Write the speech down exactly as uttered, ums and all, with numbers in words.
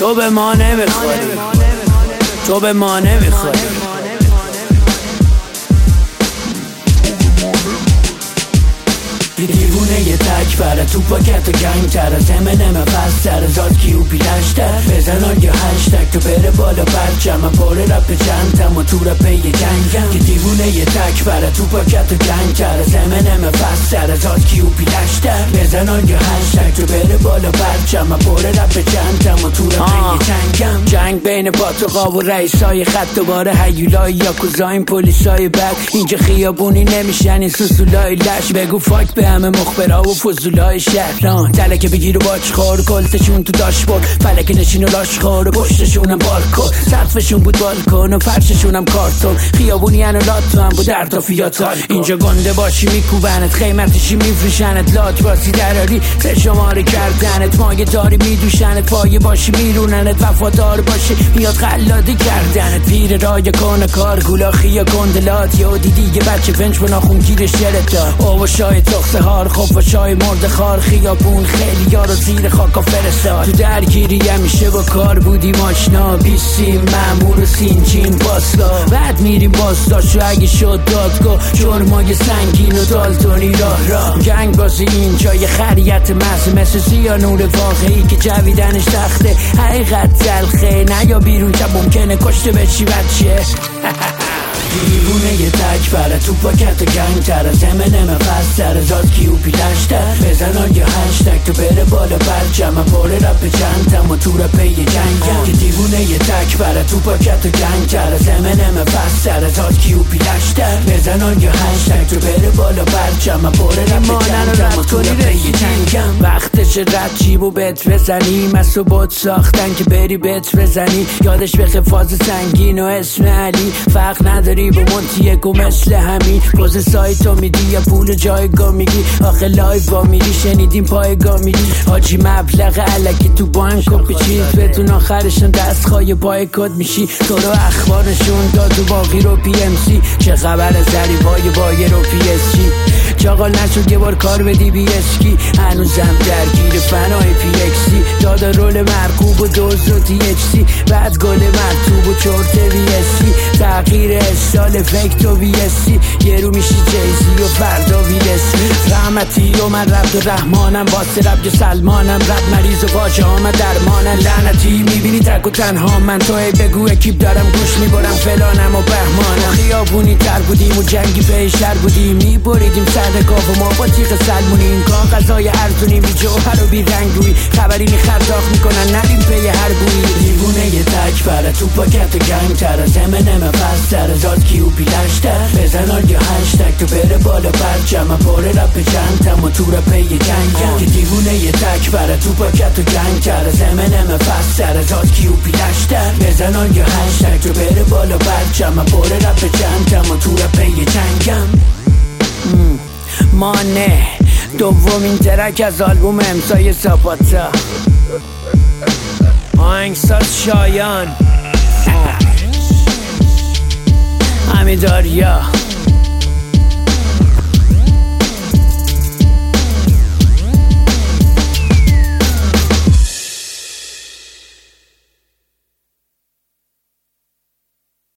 تو به ما نمیخوری، تو به ما نمیخوری. دیوونه یه تک بره تو پاکت و گنگ تره زمنم فست تره زاد کیو پیلشتر بزن آن یا هشتگ تو بره بالا برچم من پاره رپ چندتم و تو رپه یه جنگم. که دیوونه یه تک بره تو پاکت و گنگ تره زمنم فست تره زاد کیو پیلشتر بزن آن یا هشتگ تو بره بالا برچم من پاره رپ چندتم و تو رپه یه جنگم. جنگ بین پاتوقا و رئیسای خط دوباره هیولای یا کوزاین پلیسای بد اینجا خیابونی نمیشن این سوسولای لش. بگو فاک به همه مخبرها و فضولای شهران تلکه بگیر و باچ خور کلتشون تو داشبورد فلک نشین و لاش خور و پشتشونم بالکن سقفشون بود بالکن و فرششونم کارتون خیابونی هن و لاتو هم بود در تا فیاتال. اینجا گنده باشی میکوبنت خیمتشی میفروشنت لات باسی دراری سه شماره کردنت مایه داری میدوشنت پایه باشی میروننت وفادار باشی میاد خلاده کردنت پیر رای کنه کار گولاخی یا گندلات یا دیگه بچه فنج با ناخون گیر شرتا او شای تخصه هار خوب و شای مرد خار خیابون خیلی یارو زیر خاکا فرستاد. تو درگیری همیشه با کار بودیم آشنا بیسیم مامور و سینجین باسلا بعد میریم باستاشو اگه شد دادگاه جرمای سنگین و دالتونی راه راه جنگ بازی اینجا یه خریت محض مثل سیانور واقعی که جویدنش سخته حقیقت تلخه نه یا بیرون که ممکنه کشته بشی بچه. دیوونه یه تک بره تو پاکت و گنگ تره زمنم فست تره زاد کیو پیلشتر بزن آن یا هشتگ تو بره بالا برچم من پاره رپ چندتم و تو رپه یه جنگم. که دیوونه یه تک بره تو پاکت و گنگ تره زمنم فست تره زاد کیو پیلشتر بزن آن یا هشتگ تو بره بالا برچم من پاره رپ چندتم و تو رپه یه جنگم. وقتش رد چیبو بهت بزنی مسو بود ساختن که بری بهت بزنی یادش بخه فاز سنگین و اسم علی فرق نداری با منتیه و مثل همین پوز سایتو میدی یا پول جایگاه میگی آخه لایف با میری شنیدیم پایگاه میری حاجی مبلغ علکی تو بانکو پیچید بدون آخرشون دست خواهی بای کد میشی تو رو اخبارشون داد و باقی رو پی ام سی چه خبر زری بای بای رو پی اس جی چاقال نشد یه بار کار بدی بی اسکی هنوزم درگیر فنای پی اکسی دادا رول مرکوب و دوز و تی اچ سی بعد گل مرتوب و چورت وی اسی تغییر استال افکت و وی اسی یه رو میشی جیزی و فردا وی اسی رحمتی و من رب و رحمانم واسه رب یا سلمانم رب مریض و واجه ها من درمانم لعنتی میبینی تک و تنها من توی بگو اکیب دارم گوش میبرم فلانم و بهمانم خیابونی تر بودیم و جنگی پیشتر بودیم میبریدیم سر گاف و ما با تیغ سلمونیم کاغذای ارزونی بی جوهر و بی رنگ روی خبری میخرداخت میکنن نریم پی هر بویی. دیوونه یه تک بره تو پاکت و گنگ تره زمنم فست تره زاد کیو پیلشتر بزن آن یا هشتگ تو بره بالا برچم من پاره رپ چندتم و تو رپه یه جنگم. که دیوونه یه تک بره تو پاکت و گنگ تره زمنم فست تره زاد کیو پیلشتر بزن آن یا هشتگ تو بره بالا برچم من پاره رپ چندتم و تو رپه یه جنگم. مانه دومین ترک از آلبوم امسای ساپاتا آهنگساز شایان امیداریا